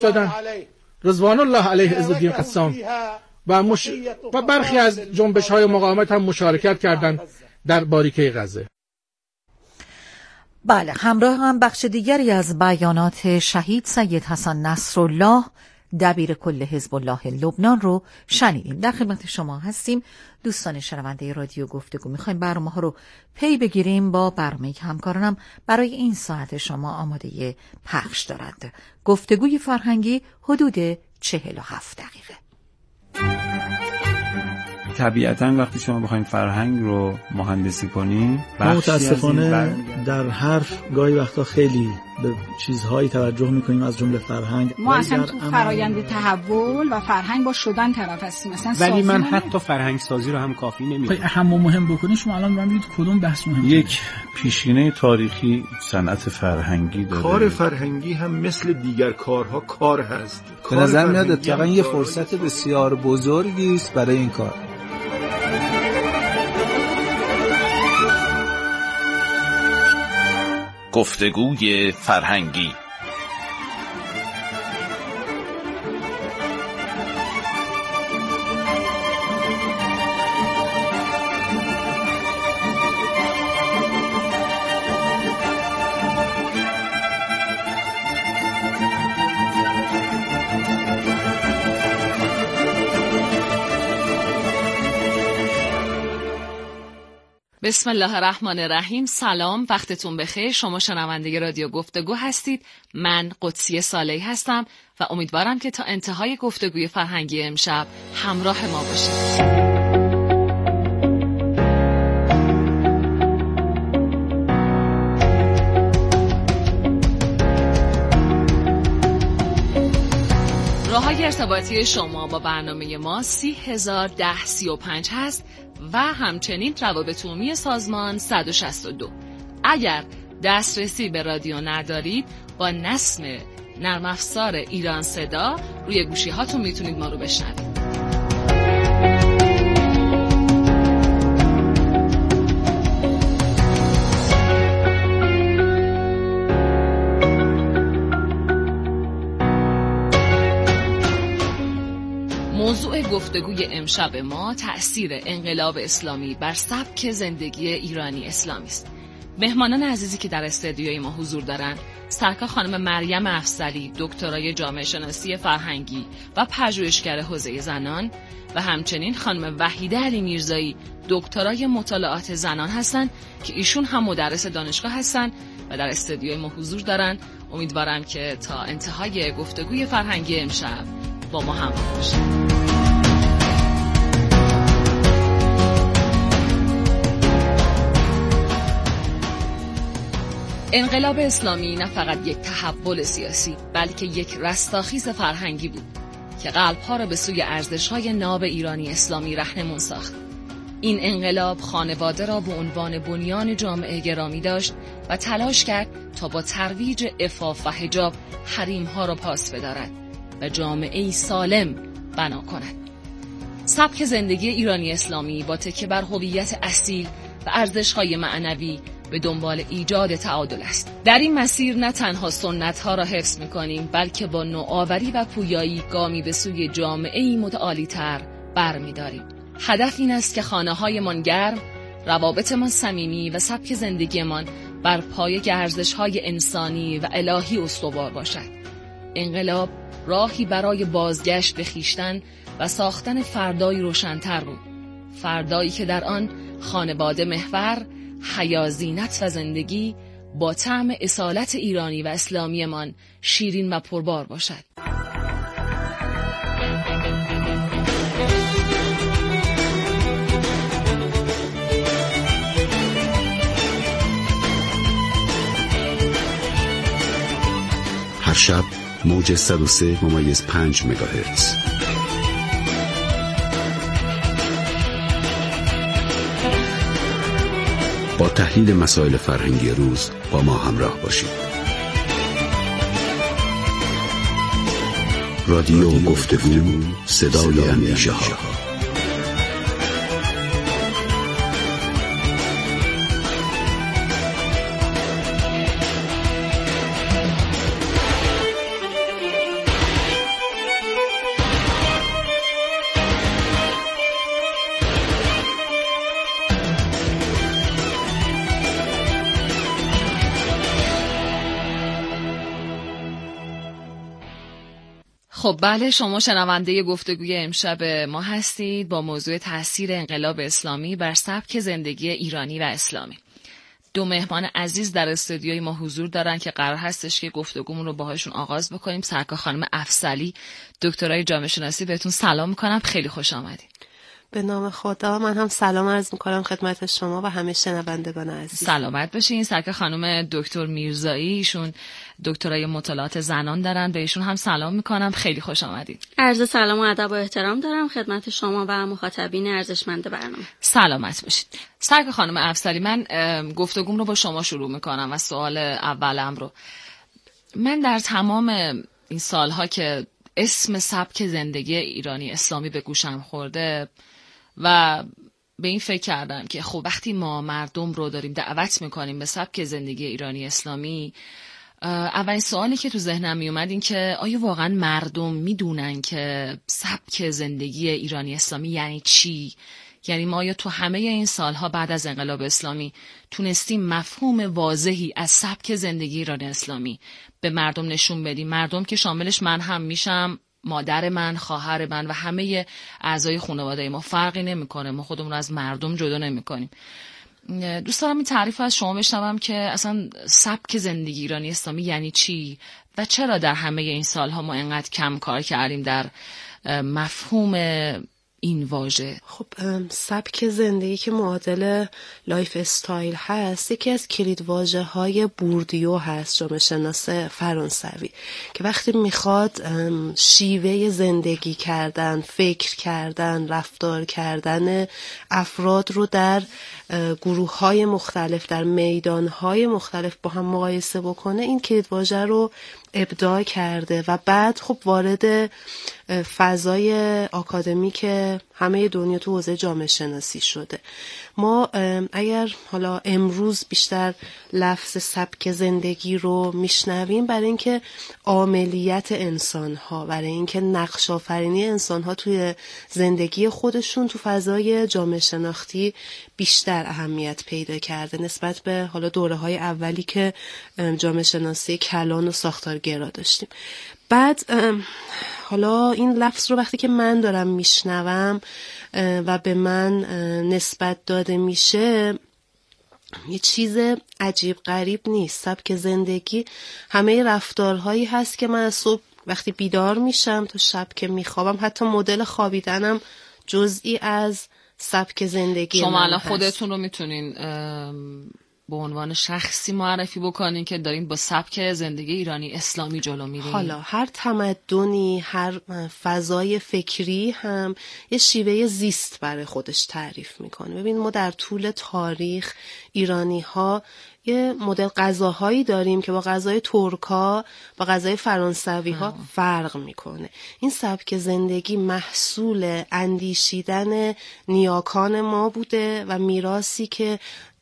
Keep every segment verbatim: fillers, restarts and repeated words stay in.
دادن رضوان الله علیه عزالدین قسام و, مش... و برخی از جنبش‌های مقاومت هم مشارکت کردند در باریکه غزه. بله، همراه هم بخش دیگری از بیانات شهید سید حسن نصرالله دبیر کل حزب الله لبنان رو شنیدیم. در خدمت شما هستیم دوستان شنونده رادیو گفتگو. میخوایم برنامه ها رو پی بگیریم. با برنامه همکارانم برای این ساعت شما آماده پخش دارند. گفتگوی فرهنگی حدود چهل و هفت دقیقه. طبیعتاً وقتی شما بخواید فرهنگ رو مهندسی کنین، متاسفانه در حرف گاهی وقتا خیلی به چیزهایی توجه میکنیم از جمله فرهنگ. ما اصلا تو فرایند تحول و فرهنگ با شدن طرف هستیم مثلا، ولی من حتی فرهنگ سازی رو هم کافی نمیدونم. اهم و مهم بکنید شما الان ببینید کدوم بحث مهمه. یک پیشینه تاریخی صنعت فرهنگی داره. کار فرهنگی هم مثل دیگر کارها کار هست. به نظر میاد اتفاقا یه فرصت بسیار بزرگی است برای این کار. گفتگوی فرهنگی. بسم الله الرحمن الرحیم. سلام، وقتتون بخیر. شما شنونده رادیو گفتگو هستید. من قدسیه صالحی هستم و امیدوارم که تا انتهای گفتگوی فرهنگی امشب همراه ما باشید. راه‌های ارتباطی شما با برنامه ما سی هزار ده سی و پنج هست و همچنین روابط عمومی سازمان صد و شصت و دو. اگر دسترسی به رادیو ندارید، با نسم نرم افزار ایران صدا روی گوشی هاتون میتونید ما رو بشنوید. موضوع گفتگوی امشب ما تأثیر انقلاب اسلامی بر سبک زندگی ایرانی اسلامی است. مهمانان عزیزی که در استودیوی ما حضور دارند، سرکار خانم مریم افضلی، دکترای جامعه شناسی فرهنگی و پژوهشگر حوزه زنان و همچنین خانم وحیده علی میرزایی، دکترای مطالعات زنان هستند که ایشون هم مدرس دانشگاه هستند و در استودیوی ما حضور دارند. امیدوارم که تا انتهای گفتگوی فرهنگی امشب با ما همراه باشید. انقلاب اسلامی نه فقط یک تحول سیاسی، بلکه یک رستاخیز فرهنگی بود که قلب‌ها را به سوی ارزش‌های ناب ایرانی اسلامی رهنمون ساخت. این انقلاب خانواده را به عنوان بنیان جامعه گرامی داشت و تلاش کرد تا با ترویج عفاف و حجاب حریم‌ها را پاس بدارد و جامعه‌ای سالم بنا کند. سبک زندگی ایرانی اسلامی با تکیه بر هویت اصیل و ارزش‌های معنوی به دنبال ایجاد تعادل است. در این مسیر نه تنها سنت‌ها را حفظ می‌کنیم، بلکه با نوآوری و پویایی گامی به سوی جامعه‌ای متعالی‌تر برمی‌داریم. هدف این است که خانه‌هایمان گرم، روابطمان صمیمی و سبک زندگیمان بر پایه ارزش‌های انسانی و الهی استوار باشد. انقلاب راهی برای بازگشت به خویشتن و ساختن فردایی روشن‌تر بود. فردایی که در آن خانواده محور، حیا، زینت و زندگی با طعم اصالت ایرانی و اسلامیمان شیرین و پربار باشد. هر شب موج صد و سه ممیز پنج مگاهرتز. با تحلیل مسائل فرهنگی روز با ما همراه باشید. رادیو گفتگو، صدای اندیشه ها. خب بله، شما شنونده گفتگوی امشب ما هستید با موضوع تاثیر انقلاب اسلامی بر سبک زندگی ایرانی و اسلامی. دو مهمان عزیز در استودیوی ما حضور دارن که قرار هستش که گفتگومون رو باهاشون آغاز بکنیم. سرکار خانم افضلی، دکترای جامعه شناسی، بهتون سلام میکنم، خیلی خوش آمدید. به نام خدا. من هم سلام عرض میکنم خدمت شما و همه شنوندگان عزیز. سلامت باشین. سرکار خانم دکتر میرزایی، ایشون دکترای مطالعات زنان دارن، به ایشون هم سلام میکنم، خیلی خوش آمدید. عرض سلام و ادب و احترام دارم خدمت شما و مخاطبین ارزشمند برنامه. سلامت باشید. سرکار خانم افضلی، من گفتگوم رو با شما شروع میکنم و سوال اولم رو، من در تمام این سالها که اسم سبک زندگی ایرانی اسلامی به گوشم خورده و به این فکر کردم که خب وقتی ما مردم رو داریم دعوت میکنیم به سبک زندگی ایرانی اسلامی، اولین سوالی که تو ذهنم می اومد این که آیا واقعا مردم میدونن که سبک زندگی ایرانی اسلامی یعنی چی؟ یعنی ما آیا تو همه این سالها بعد از انقلاب اسلامی تونستیم مفهوم واضحی از سبک زندگی ایرانی اسلامی به مردم نشون بدیم؟ مردم که شاملش من هم میشم، مادر من، خواهر من و همه اعضای خانواده ما، فرقی نمیکنه، ما خودمون رو از مردم جدا نمیکنیم. دوست دارم این تعریف از شما بشنوم که اصلا سبک زندگی ایرانی اسلامی یعنی چی و چرا در همه این سالها ما اینقدر کم کار کردیم در مفهوم این واژه. خب سبک زندگی که معادل لایف استایل هست، یکی از کلید واژه های بوردیو هست، جامعه شناس فرانسوی، که وقتی میخواد شیوه زندگی کردن، فکر کردن، رفتار کردن افراد رو در گروه های مختلف، در میدان های مختلف با هم مقایسه بکنه، این کلید واژه رو ابداع کرده و بعد خب وارد فضای آکادمیک همه دنیا تو حوزه جامعه شناسی شده. ما اگر حالا امروز بیشتر لفظ سبک زندگی رو میشنویم برای اینکه عاملیت انسان‌ها، برای اینکه نقش آفرینی انسان‌ها توی زندگی خودشون تو فضای جامعه شناختی بیشتر اهمیت پیدا کرده نسبت به حالا دوره‌های اولی که جامعه شناسی کلان و ساختارگرا داشتیم. بعد حالا این لفظ رو وقتی که من دارم میشنوم و به من نسبت داده میشه، یه چیز عجیب غریب نیست. سبک زندگی همه رفتارهایی هست که من از صبح وقتی بیدار میشم تا شب که میخوابم، حتی مدل خوابیدنم جزئی از سبک زندگی شما من الان هست. خودتون رو میتونین به عنوان شخصی معرفی بکنین که دارین با سبک زندگی ایرانی اسلامی جلو میرین؟ حالا هر تمدنی، هر فضای فکری هم یه شیوه زیست برای خودش تعریف میکنه. ببین ما در طول تاریخ ایرانی ها یه مدل غذاهایی داریم که با غذای ترکا، با غذای فرانسوی ها فرق میکنه. این سبک زندگی محصول اندیشیدن نیاکان ما بوده و میراثی که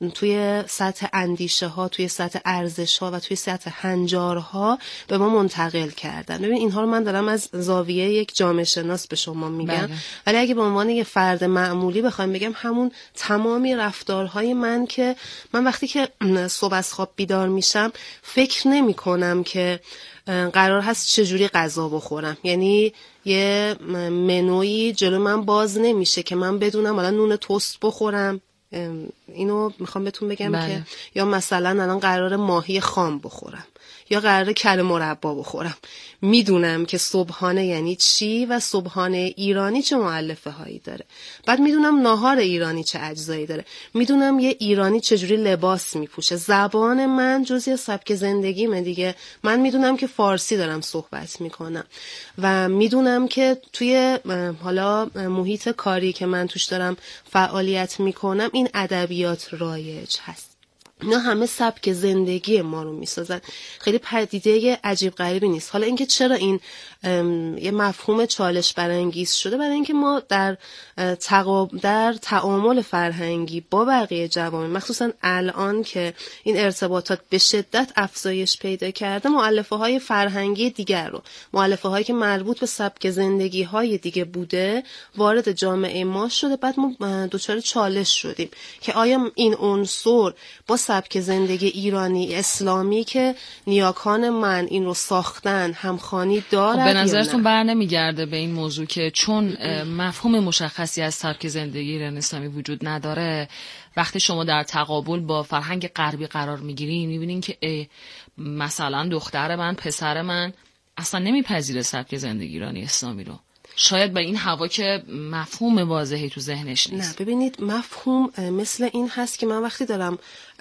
توی سطح اندیشه ها، توی سطح ارزش ها و توی سطح هنجارها به ما منتقل کردن. ببین اینها رو من دارم از زاویه یک جامعه شناس به شما میگم، بله. ولی اگه به عنوان یک فرد معمولی بخوایم بگم، همون تمامی رفتارهای من که من وقتی که صبح از خواب بیدار میشم فکر نمی کنم که قرار هست چجوری غذا بخورم، یعنی یه منویی جلو من باز نمیشه که من بدونم حالا نون تست بخورم، اینو میخوام بهتون بگم بله. که یا مثلا الان قرار ماهی خام بخورم یا قرار کره مربا بخورم. میدونم که صبحانه یعنی چی و صبحانه ایرانی چه مؤلفه هایی داره. بعد میدونم ناهار ایرانی چه اجزایی داره. میدونم یه ایرانی چجوری لباس میپوشه. زبان من جزئی از سبک زندگیمه دیگه. من میدونم که فارسی دارم صحبت میکنم و میدونم که توی حالا محیط کاری که من توش دارم فعالیت میکنم این ادبیات رایج هست. اینا همه سبک زندگی ما رو میسازن. خیلی پدیده عجیب غریبی نیست. حالا اینکه چرا این یه مفهوم چالش برانگیز شده، برای اینکه ما در تقاب در تعامل فرهنگی با بقیه جوامع، مخصوصا الان که این ارتباطات به شدت افزایش پیدا کرده، مؤلفه های فرهنگی دیگر رو، مؤلفه هایی که مربوط به سبک زندگی های دیگه بوده وارد جامعه ما شده. بعد ما دچار چالش شدیم که آیا این عنصر با سبک زندگی ایرانی اسلامی که نیاکان من این رو ساختن همخوانی دارد. به نظرتون بر نمیگرده به این موضوع که چون مفهوم مشخصی از سبک زندگی ایرانی اسلامی وجود نداره، وقتی شما در تقابل با فرهنگ غربی قرار میگیرین میبینین که مثلا دختر من، پسر من اصلا نمیپذیره سبک زندگی ایرانی اسلامی رو. شاید به این هوا که مفهوم واضحی تو ذهنش نیست. نه ببینید، مفهوم مثل این هست که من وقتی دارم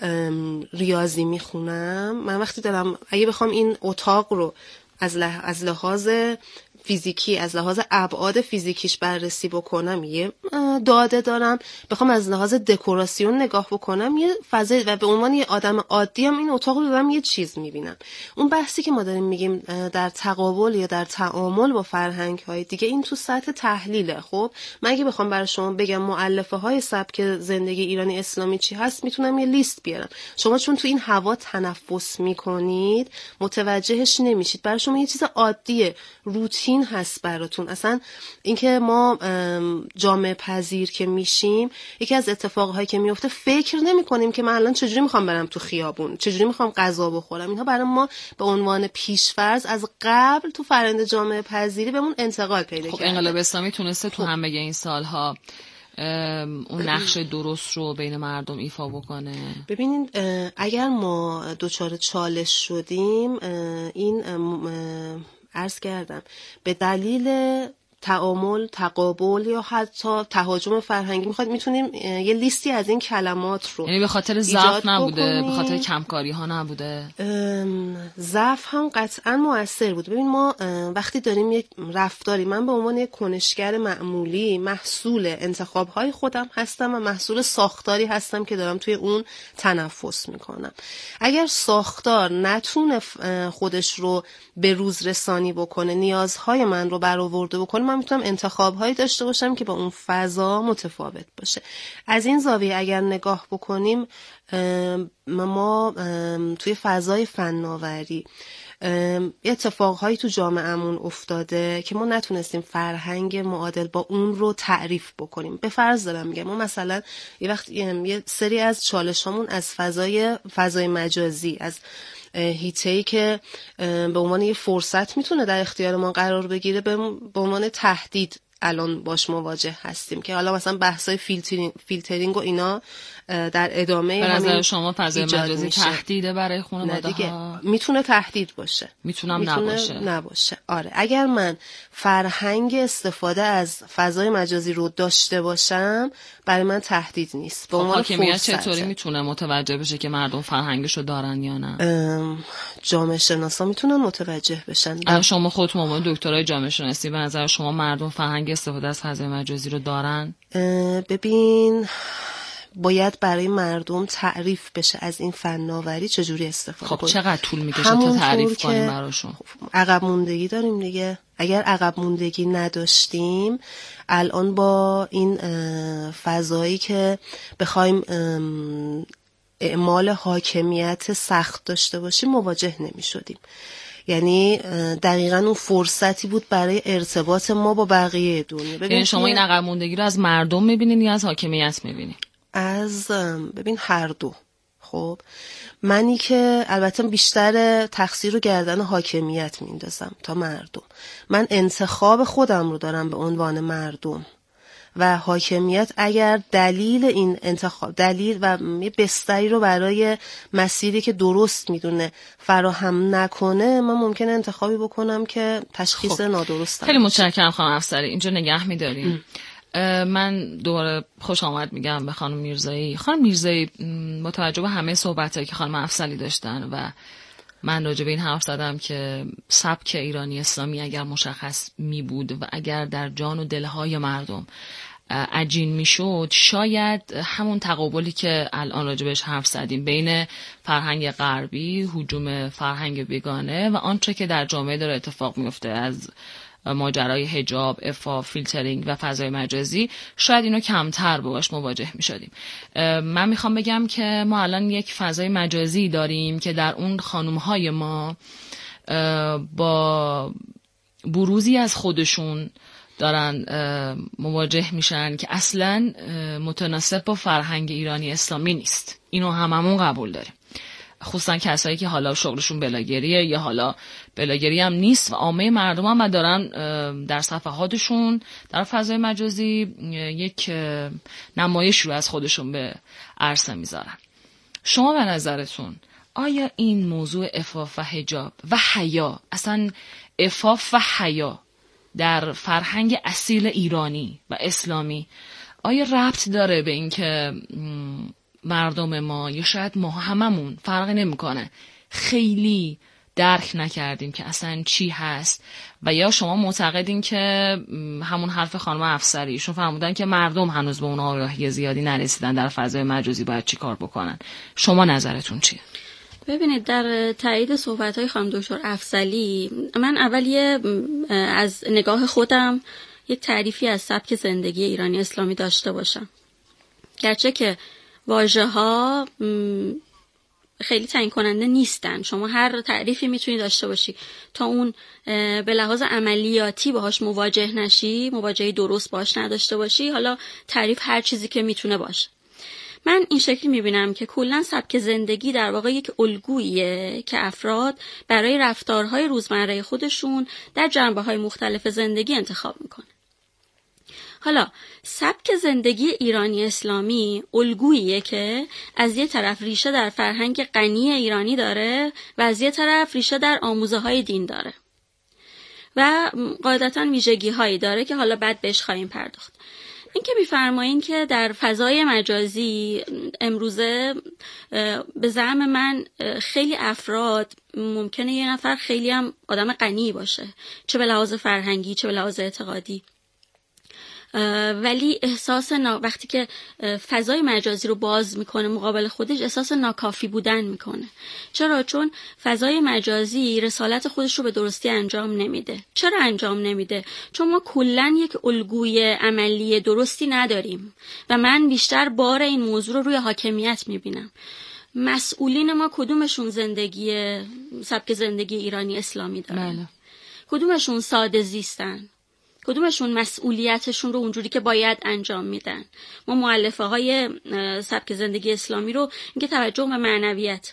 ریاضی میخونم، من وقتی دارم اگه بخوام این اتاق رو از لح... از لحاظ فیزیکی، از لحاظ ابعاد فیزیکیش بررسی بکنم، یه داده دارم، بخوام از لحاظ دکوراسیون نگاه بکنم یه فضا، و به عنوان یه آدم عادی هم این اتاق رو دارم یه چیز میبینم. اون بحثی که ما داریم میگیم در تقابل یا در تعامل با فرهنگ های دیگه، این تو سطح تحلیله. خب من اگه بخوام برای شما بگم مؤلفه های سبک زندگی ایرانی اسلامی چی هست، میتونم یه لیست بیارم. شما چون تو این هوا تنفس میکنید متوجهش نمیشید، برای شما یه چیز عادیه، روتین هست براتون. اصلا اینکه ما جامعه پذیر که میشیم، یکی از اتفاقهایی که میفته فکر نمی کنیم که من الان چجوری میخوام برم تو خیابون، چجوری میخوام غذا بخورم. اینها برای ما به عنوان پیشفرض از قبل تو فرآیند جامعه پذیری بهمون انتقال پیدا کرده. خب انقلاب اسلامی تونسته تو همه این سالها اون نقش درست رو بین مردم ایفا بکنه؟ ببینید، اگر ما دچار چالش شدیم، این عرض کردم به دلیل تعامل، تقابل یا حتی تهاجم فرهنگی، میخواد میتونیم یه لیستی از این کلمات رو، یعنی به خاطر ضعف نبوده، به خاطر کمکاری ها نبوده، ضعف هم قطعا مؤثر بود. ببین ما وقتی داریم یک رفتاری، من به عنوان یک کنشگر معمولی محصول انتخاب های خودم هستم و محصول ساختاری هستم که دارم توی اون تنفس میکنم. اگر ساختار نتونه خودش رو به روز رسانی بکنه، نیازهای من رو برآورده بکنه، من میتونم انتخاب‌هایی داشته باشم که با اون فضا متفاوت باشه. از این زاویه اگر نگاه بکنیم، ما توی فضای فناوری اتفاقهایی تو جامعهمون افتاده که ما نتونستیم فرهنگ معادل با اون رو تعریف بکنیم. به فرض دارم میگم، ما مثلا یه وقت یه سری از چالشامون از فضای فضای مجازی، از هیته‌ای که به عنوان یه فرصت میتونه در اختیار ما قرار بگیره، به عنوان تهدید الان باش مواجه هستیم، که حالا مثلا بحثای فیلترینگ, فیلترینگ و اینا در ادامه به نظر شما فضای مجازی تهدیده برای خانواده‌ها؟ میتونه تهدید باشه، میتونم میتونه نباشه. نباشه آره، اگر من فرهنگ استفاده از فضای مجازی رو داشته باشم برای من تهدید نیست. به عنوان حاکمیت چطوری میتونه متوجه بشه که مردم فرهنگشو دارن یا نه؟ جامعه شناسا میتونن متوجه بشن. اگه شما خودتون عنوان دکترای جامعه شناسی، به نظر شما مردم فرهنگ استفاده از فضای مجازی رو دارن؟ ببین، باید برای مردم تعریف بشه از این فناوری چجوری استفاده کنیم. خب چقدر طول میکشه تا تعریف کنیم براشون؟ عقب موندگی داریم دیگه. اگر عقب موندگی نداشتیم، الان با این فضایی که بخوایم اعمال حاکمیت سخت داشته باشیم مواجه نمی شدیم. یعنی دقیقاً اون فرصتی بود برای ارتباط ما با بقیه دنیا. یعنی شما این عقب موندگی رو از مردم میبینین یا از حاکمیت میبینین؟ از ببین هر دو. خب منی که البته بیشتر تقصیر رو گردن حاکمیت میندازم تا مردم. من انتخاب خودم رو دارم به عنوان مردم و حاکمیت اگر دلیل این انتخاب، دلیل و یه بستری رو برای مسیری که درست میدونه فراهم نکنه، من ممکنه انتخابی بکنم که تشخیص خب. نادرست. خیلی متشکرم خانم افسری، اینجا نگه میداریم. من دوباره خوش آمد میگم به خانم میرزایی. خانم میرزایی، متوجه به همه صحبتایی که خانم افسری داشتن و من راجع به این حرف زدم که سبک ایرانی اسلامی اگر مشخص می بود و اگر در جان و دلهای مردم عجین می شد، شاید همون تقابلی که الان راجع بهش حرف زدیم بین فرهنگ غربی، هجوم فرهنگ بیگانه و آنچه که در جامعه داره اتفاق می افته از ماجرای حجاب، عفاف، فیلترینگ و فضای مجازی، شاید اینو کمتر باش مواجه می شدیم. من میخوام بگم که ما الان یک فضای مجازی داریم که در اون خانومهای ما با بروزی از خودشون دارن مواجه میشن که اصلا متناسب با فرهنگ ایرانی اسلامی نیست. اینو هممون قبول داریم، خصوصا کسایی که حالا شغلشون بلاگریه یا حالا بلاگری هم نیست و عامه مردم هم دارن در صفحاتشون در فضای مجازی یک نمایش رو از خودشون به عرصه میذارن. شما به نظرتون آیا این موضوع عفاف و حجاب و حیا، اصلا عفاف و حیا در فرهنگ اصیل ایرانی و اسلامی آیا ربط داره به این که مردم ما یا شاید ما هممون فرقی نمیکنه خیلی درک نکردیم که اصلا چی هست، و یا شما معتقدین که همون حرف خانم افسری ایشون فرمودن که مردم هنوز به اون آگاهی زیادی نرسیدن در فضای مجازی باید چی کار بکنن؟ شما نظرتون چیه؟ ببینید، در تایید صحبت‌های خانم دکتر افضلی، من اول یه از نگاه خودم یک تعریفی از سبک زندگی ایرانی اسلامی داشته باشم. گرچه که واژه‌ها خیلی تعیین کننده نیستن، شما هر تعریفی میتونی داشته باشی تا اون به لحاظ عملیاتی باهاش مواجه نشی، مواجهه درست باهاش نداشته باشی، حالا تعریف هر چیزی که میتونه باشه. من این شکلی میبینم که کلا سبک زندگی در واقع یک الگوییه که افراد برای رفتارهای روزمره خودشون در جنبه‌های مختلف زندگی انتخاب میکنه. حالا سبک زندگی ایرانی اسلامی الگوییه که از یه طرف ریشه در فرهنگ غنی ایرانی داره و از یه طرف ریشه در آموزه های دین داره و قاعدتاً ویژگی هایی داره که حالا بعد بهش خواهیم پرداخت. این که می‌فرمایین که در فضای مجازی امروزه به زعم من خیلی افراد ممکنه یه نفر خیلی هم آدم غنی باشه، چه به لحاظ فرهنگی چه به لحاظ اعتقادی، ولی احساس نا... وقتی که فضای مجازی رو باز میکنه مقابل خودش احساس ناکافی بودن میکنه. چرا؟ چون فضای مجازی رسالت خودش رو به درستی انجام نمیده. چرا انجام نمیده؟ چون ما کلن یک الگوی عملی درستی نداریم و من بیشتر بار این موضوع رو روی حاکمیت میبینم. مسئولین ما کدومشون زندگی سبک زندگی ایرانی اسلامی دارن؟ بله. کدومشون ساده زیستن؟ کدومشون مسئولیتشون رو اونجوری که باید انجام میدن؟ ما مؤلفه های سبک زندگی اسلامی رو اینکه توجه به معنویت،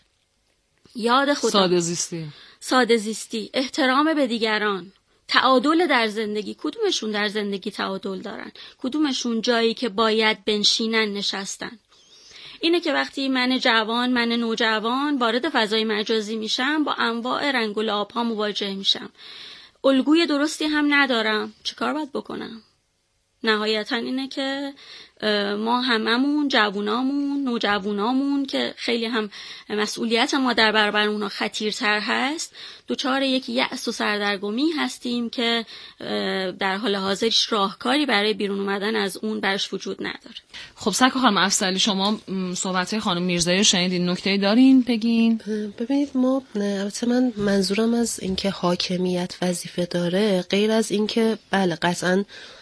یاد خدا، ساده زیستی، ساده زیستی، احترام به دیگران، تعادل در زندگی، کدومشون در زندگی تعادل دارن؟ کدومشون جایی که باید بنشینن نشستن؟ اینه که وقتی من جوان، من نوجوان وارد فضای مجازی میشم با انواع رنگ و لعاب‌ها مواجه میشم، الگوی درستی هم ندارم، چه کار باید بکنم؟ نهایتا اینه که ما هممون، جوونامون، نوجوونامون که خیلی هم مسئولیت ما در برابر اونا خطیرتر هست، دوچار یک یأس و سردرگمی هستیم که در حال حاضرش راهکاری برای بیرون اومدن از اون برش وجود نداره. خب سرکار خانم افضلی، شما صحبت‌های خانم میرزایی رو شنیدین، نکته‌ای دارین بگین؟ ببینید، ما البته من منظورم از اینکه حاکمیت وظیفه داره غیر از اینکه بله قطعاً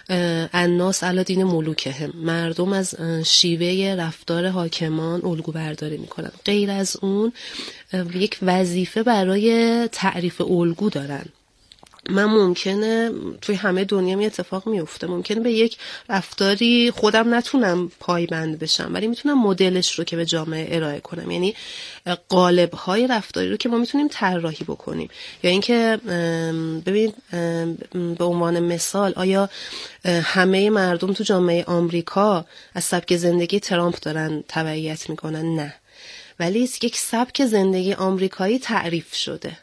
الناس علی دین ملوکهم، مردم از شیوه رفتار حاکمان الگو برداری میکنن، غیر از اون یک وظیفه برای تعریف الگو دارن. من ممکنه توی همه دنیا می اتفاق میفته، ممکنه به یک رفتاری خودم نتونم پایبند بشم ولی میتونم مدلش رو که به جامعه ارائه کنم، یعنی قالب‌های رفتاری رو که ما میتونیم طراحی بکنیم. یا اینکه ببینید به عنوان مثال، آیا همه مردم تو جامعه آمریکا از سبک زندگی ترامپ دارن تبعیت میکنن؟ نه، ولی یک سبک زندگی آمریکایی تعریف شده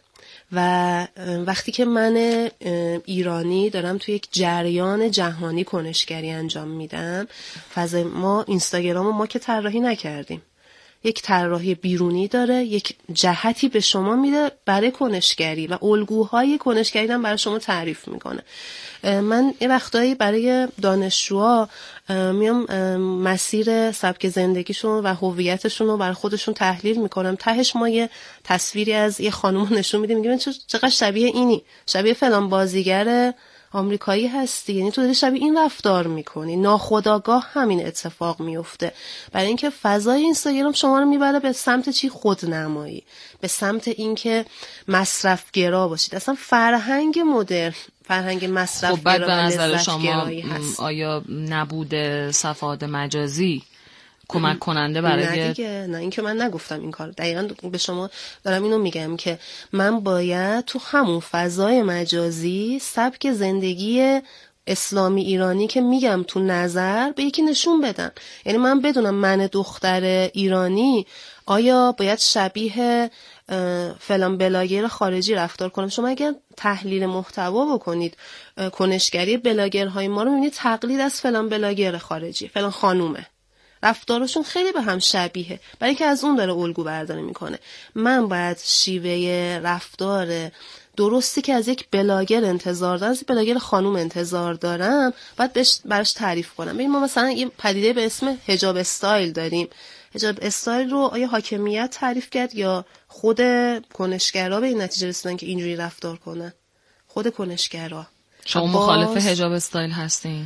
و وقتی که من ایرانی دارم توی یک جریان جهانی کنشگری انجام میدم، فضای ما اینستاگرام ما که طراحی نکردیم، یک طراحی بیرونی داره، یک جهتی به شما میده برای کنشگری و الگوهای کنشگری هم برای شما تعریف میکنه. من یه وقتایی برای دانشجوها میام مسیر سبک زندگیشون و هویتشون رو برای خودشون تحلیل میکنم، تهش ما یه تصویری از یه خانم نشون میدیم، میگیم چقدر شبیه اینی، شبیه فلان بازیگر آمریکایی هستی، یعنی تو داری شبیه این رفتار میکنی. ناخودآگاه همین اتفاق میفته، برای اینکه فضای اینستاگرام شما رو میبره به سمت چی؟ خودنمایی، به سمت اینکه مصرفگرا باشید. اصلا فرهنگ مدرن، فرهنگ مصرف خب بعد به گرایی نظر لذت شما گرایی هست. آیا نبود صفحات مجازی کمک کننده برای نه دیگه، نه این که من نگفتم این کار، دقیقاً به شما دارم اینو میگم که من باید تو همون فضای مجازی سبک زندگی اسلامی ایرانی که میگم تو نظر به یکی نشون بدم. یعنی من بدونم من دختر ایرانی آیا باید شبیه فلان بلاگر خارجی رفتار کنم. شما اگر تحلیل محتوا بکنید کنشگری بلاگرهای ما رو میبینید تقلید از فلان بلاگر خارجی، فلان خانومه، رفتارشون خیلی به هم شبیه، برای که از اون داره الگو برداری میکنه. من باید شیوه رفتار درستی که از یک بلاگر انتظار دارم، از یک بلاگر خانوم انتظار دارم، باید براش تعریف کنم. ببین ما مثلا یه پدیده به اسم حجاب استایل داریم. حجاب استایل رو آیا حاکمیت تعریف کرد یا خود کنشگرا به این نتیجه رسیدن که اینجوری رفتار کنن؟ خود کنشگرا. شما مخالف حجاب استایل هستین؟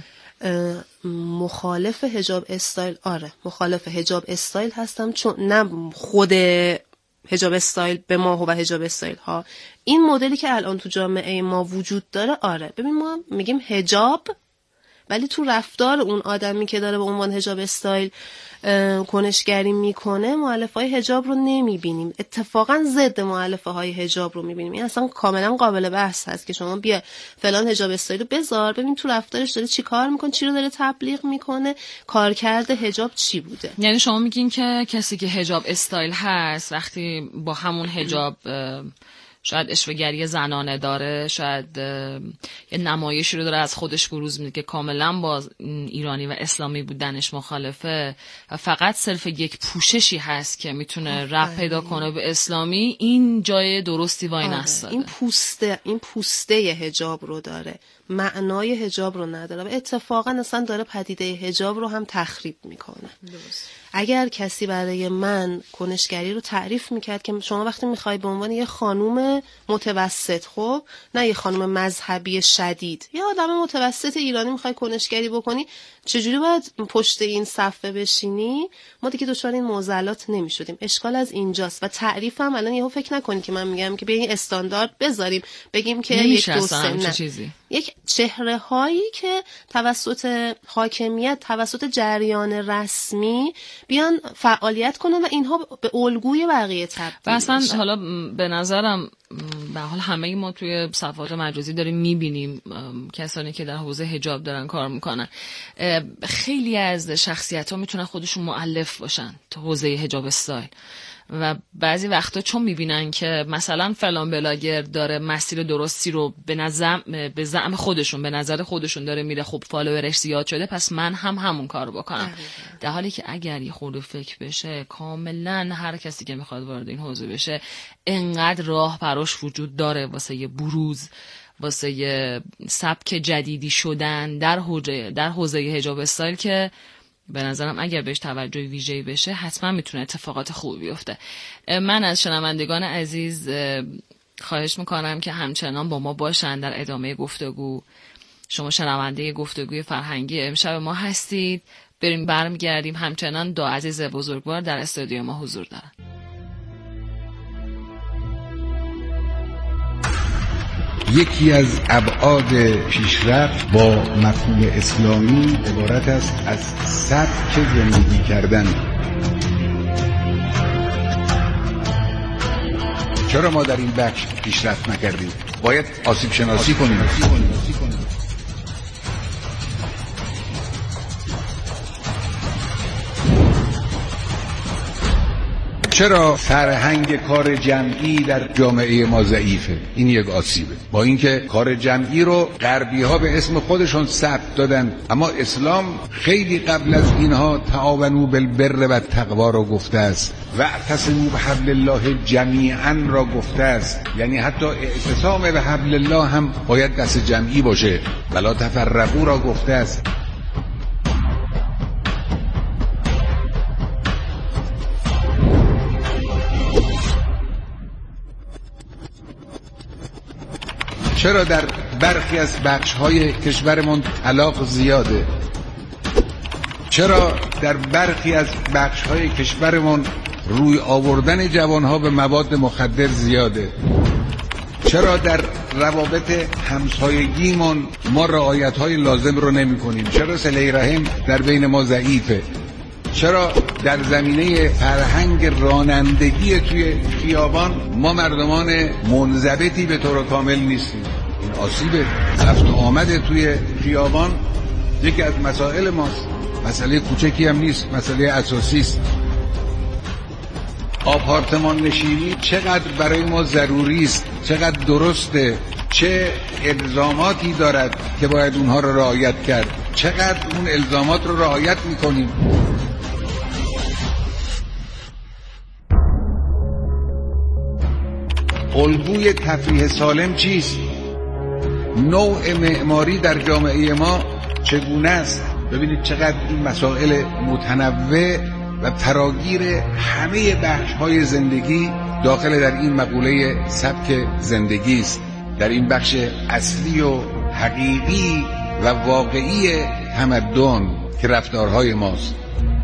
مخالف حجاب استایل، آره مخالف حجاب استایل هستم، چون نه خود حجاب استایل به ما و حجاب استایل ها، این مدلی که الان تو جامعه ما وجود داره. آره ببین ما میگیم حجاب، ولی تو رفتار اون آدمی که داره به عنوان حجاب استایل کنشگری میکنه مؤلفه های حجاب رو نمیبینیم، اتفاقا ضد مؤلفه های حجاب رو میبینیم. این اصلا کاملا قابل بحث هست که شما بیا فلان حجاب استایل رو بذار ببین تو رفتارش داره چی کار میکنه، چی رو داره تبلیغ میکنه، کارکرد حجاب چی بوده. یعنی شما میگین که کسی که حجاب استایل هست وقتی با همون حجاب شاید اشوه‌گری زنانه داره، شاید یه نمایشی رو داره از خودش بروز میده که کاملا با ایرانی و اسلامی بودنش مخالفه و فقط صرف یک پوششی هست که میتونه ربط پیدا کنه به اسلامی، این جای درستی وای نستاده. این پوسته این پوسته حجاب رو داره، معنای حجاب رو نداره و اتفاقا اصلا داره پدیده حجاب رو هم تخریب میکنه. درست. اگر کسی برای من کنشگری رو تعریف میکرد که شما وقتی میخوای به عنوان یه خانوم متوسط، خب نه یه خانوم مذهبی شدید، یه آدم متوسط ایرانی میخوای کنشگری بکنی، چجوری باید پشت این صفحه بشینی؟ ما دیگه دچار این معضلات نمیشدیم. اشکال از اینجاست و تعریف هم الان یهو فکر نکنید که من میگم که بیاین استاندارد بذاریم بگیم که یک دو سه، نه، یک چهره هایی که توسط حاکمیت، توسط جریان رسمی بیان فعالیت کنن و اینها به الگوی بقیه تبدیل و اصلا بشن. حالا به نظرم به حال همه ما توی صفحات مجازی داریم میبینیم کسانی که در حوزه حجاب دارن کار میکنن، خیلی از شخصیت ها میتونن خودشون مؤلف باشن تو حوزه حجاب استایل و بعضی وقتا چون میبینن که مثلا فلان بلاگر داره مسیر درستی رو به نظر به زعم خودشون به نظر خودشون داره میره، خب فالوورش زیاد شده پس من هم همون کارو بکنم، در حالی که اگر یه خورده فکر بشه کاملا هر کسی که میخواد وارد این حوزه بشه انقدر راه براش وجود داره واسه یه بروز، واسه یه سبک جدیدی شدن در حوزه در حوزه حجاب استایل که به نظرم اگر بهش توجه ویژه‌ای بشه حتما میتونه اتفاقات خوبی بیفته. من از شنوندگان عزیز خواهش میکنم که همچنان با ما باشن در ادامه گفتگو. شما شنونده گفتگوی فرهنگی امشب ما هستید. بریم برمیگردیم. همچنان دو عزیز بزرگوار در استودیو ما حضور دارن. یکی از ابعاد پیشرفت با مفهوم اسلامی عبارت است از سبک زندگی کردن. چرا ما در این بخش پیشرفت نکردیم؟ باید آسیب شناسی کنیم. چرا فرهنگ کار جمعی در جامعه ما ضعیفه؟ این یک آسیبه. با اینکه کار جمعی رو غربی ها به اسم خودشون ثبت دادن، اما اسلام خیلی قبل از اینها تعاونوا بالبر و التقوا را گفته است و اعتصموا بحبل الله جمیعا را گفته است. یعنی حتی اعتصام به حبل الله هم باید دست جمعی باشه. ولا تفرقوا را گفته است. چرا در برخی از بخش‌های کشورمون طلاق زیاده؟ چرا در برخی از بخش‌های کشورمون روی آوردن جوانها به مواد مخدر زیاده؟ چرا در روابط همسایگیمون ما رعایت‌های لازم رو نمی‌کنیم؟ چرا صله رحم در بین ما ضعیفه؟ چرا در زمینه فرهنگ رانندگی توی خیابان ما مردمان منضبطی به طور کامل نیستیم؟ این آسیبه. رفت و آمد توی خیابان یکی از مسائل ماست، مسئله کوچکی هم نیست، مسئله اساسی است. آپارتمان نشینی چقدر برای ما ضروری است، چقدر درسته، چه الزاماتی دارد که باید اونها رو رعایت کرد، چقدر اون الزامات رو رعایت میکنیم. الگوی تفریح سالم چیست؟ نوع معماری در جامعه ما چگونه است؟ ببینید چقدر این مسائل متنوع و فراگیر همه بخش‌های زندگی داخل در این مقوله سبک زندگی است. در این بخش اصلی و حقیقی و واقعی تمدن که رفتارهای ماست.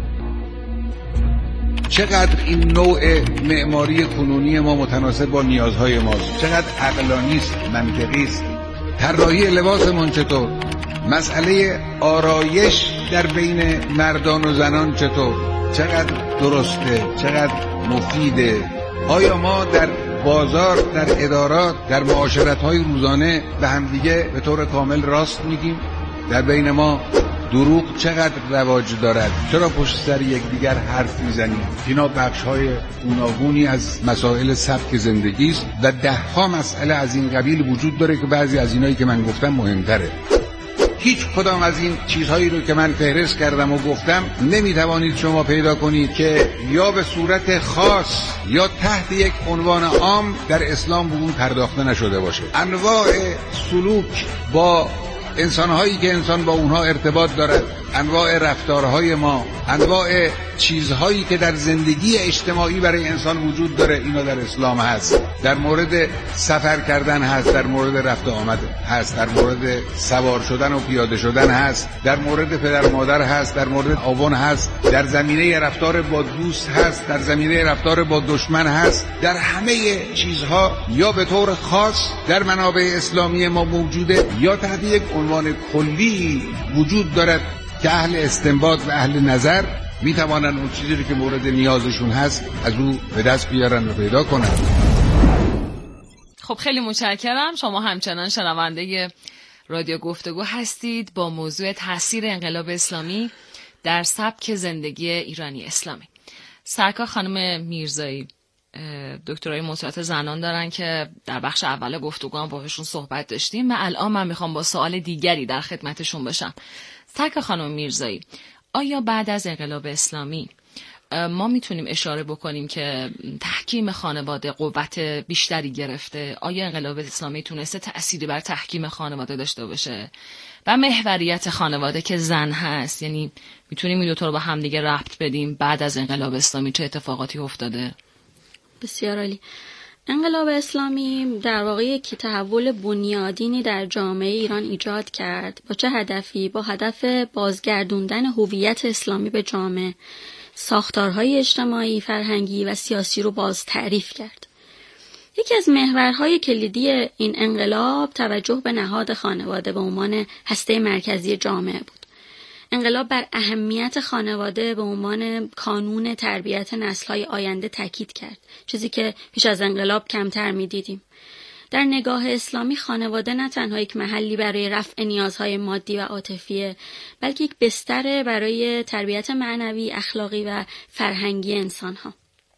چقدر این نوع معماری کنونی ما متناسب با نیازهای ماست، چقدر عقلانی است، منطقی است. طراحی لباسمون چطور؟ مسئله آرایش در بین مردان و زنان چطور؟ چقدر درسته، چقدر مفیده؟ آیا ما در بازار، در ادارات، در معاشرت‌های روزانه به همدیگه به طور کامل راست میگیم؟ در بین ما دروغ چقدر رواج دارد؟ چرا پشت سر یکدیگر حرف میزنیم؟ اینا بخش‌های گوناگونی از مسائل سبک زندگی است و ده‌ها مسئله از این قبیل وجود داره که بعضی از اینایی که من گفتم مهم‌تره. هیچ کدام از این چیزهایی رو که من فهرست کردم و گفتم نمیتوانید شما پیدا کنید که یا به صورت خاص یا تحت یک عنوان عام در اسلام به اون پرداخته نشده باشه. انواع سلوک با انسانهایی که انسان با اونها ارتباط دارد، انواع رفتارهای ما، انواع چیزهایی که در زندگی اجتماعی برای انسان وجود داره، اینا در اسلام هست. در مورد سفر کردن هست، در مورد رفت و آمد هست، در مورد سوار شدن و پیاده شدن هست، در مورد پدر و مادر هست، در مورد آبان هست، در زمینه رفتار با دوست هست، در زمینه رفتار با دشمن هست. در همه چیزها یا به طور خاص در منابع اسلامی ما موجوده یا تحت یک عنوان کلی وجود دارد که اهل استنباط و اهل نظر می توانند اون چیزی رو که مورد نیازشون هست از او به دست بیارن و پیدا کنن. خب خیلی متشکرم. شما همچنان شنونده رادیو گفتگو هستید با موضوع تاثیر انقلاب اسلامی در سبک زندگی ایرانی اسلامی. سرکار خانم میرزایی دکترای مطالعات زنان دارن که در بخش اول گفتگو هم باهاشون صحبت داشتیم و الان من میخوام با سوال دیگری در خدمتشون باشم. سرکار خانم میرزایی، آیا بعد از انقلاب اسلامی ما میتونیم اشاره بکنیم که تحکیم خانواده قوت بیشتری گرفته؟ آیا انقلاب اسلامی تونسته تأثیری بر تحکیم خانواده داشته باشه و محوریت خانواده که زن هست؟ یعنی میتونیم این دو تا رو با هم دیگه ربط بدیم بعد از انقلاب اسلامی چه اتفاقاتی افتاده؟ بسیار عالی. انقلاب اسلامی در واقع یک تحول بنیادینی در جامعه ایران ایجاد کرد. با چه هدفی؟ با هدف بازگردوندن هویت اسلامی به جامعه، ساختارهای اجتماعی، فرهنگی و سیاسی رو باز تعریف کرد. یکی از محورهای کلیدی این انقلاب توجه به نهاد خانواده به عنوان هسته مرکزی جامعه بود. انقلاب بر اهمیت خانواده به عنوان کانون تربیت نسل‌های آینده تاکید کرد، چیزی که پیش از انقلاب کمتر می‌دیدیم. در نگاه اسلامی خانواده نه تنها یک محلی برای رفع نیازهای مادی و عاطفی، بلکه یک بستر برای تربیت معنوی، اخلاقی و فرهنگی انسان‌ها.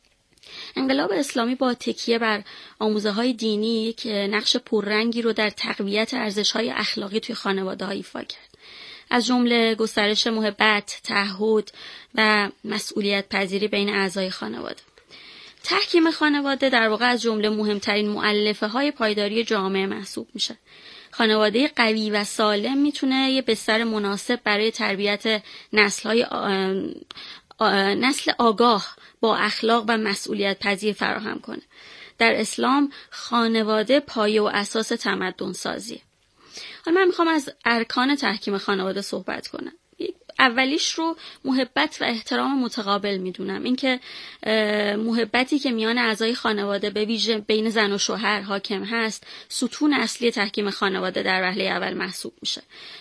انقلاب اسلامی با تکیه بر آموزه‌های دینی که نقش پررنگی رو در تقویت ارزش‌های اخلاقی توی خانواده‌ها ایفا کرد، از جمله گسترش محبت، تعهد و مسئولیت پذیری بین اعضای خانواده. تحکیم خانواده در واقع از جمله مهمترین مؤلفه های پایداری جامعه محسوب میشه. خانواده قوی و سالم میتونه یه بستر مناسب برای تربیت نسل‌های آ... آ... نسل آگاه با اخلاق و مسئولیت پذیر فراهم کنه. در اسلام خانواده پایه و اساس تمدن سازیه. حالا من میخوام از ارکان تحکیم خانواده صحبت کنم. اولیش رو محبت و احترام متقابل میدونم. اینکه محبتی که میان اعضای خانواده به ویژه بین زن و شوهر حاکم هست ستون اصلی تحکیم خانواده در وهله اول محسوب میشه.